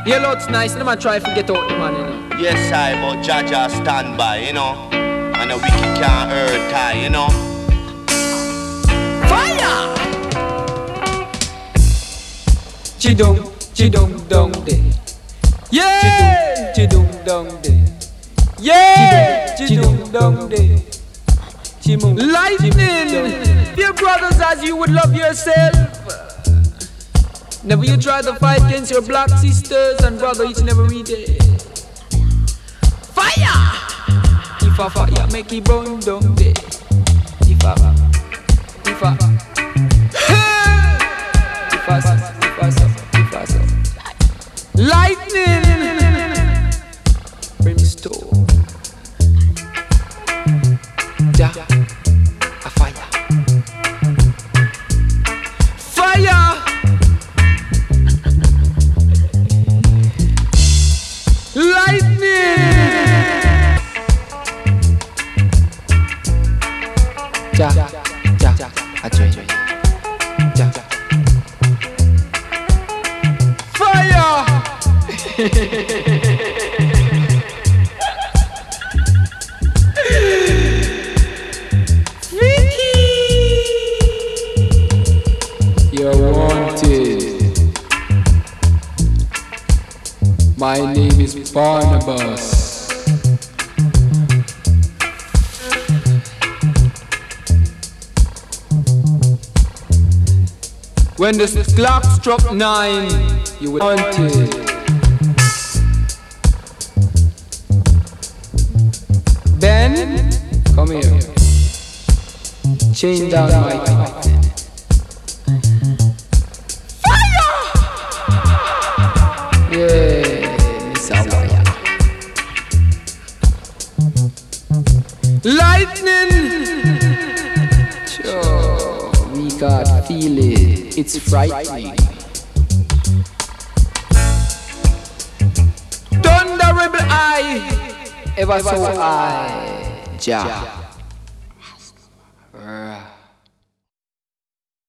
Yellow, it's nice, and I'm try to get out the man, you know. Yes, I, but Jaja stand by, you know. And the wicked can't hurt I, you know. Fire! Chidong, chidong, dong, day. Yeah! Chidong, dong, day. Yeah! Chidong, dong, day. Lightning! Dear brothers, as you would love yourself. Never you try to fight against your black sisters and brother each and every day. Fire! If a fire make it burn down day. If a lightning! Brimstone. Ja, a fire. Fire! Lightning! Ja, a joy. Ja. Fire! Vicky! You're wanted. My name is Barnabas. When the clock struck 9, you were wanted. Ben, come here. Chain down my captain. Fire! Yeah, Miss Hawaii. Lightning! Sure, we got feel it. It's frightening. Thunder rebel eye, ever so high, Jah.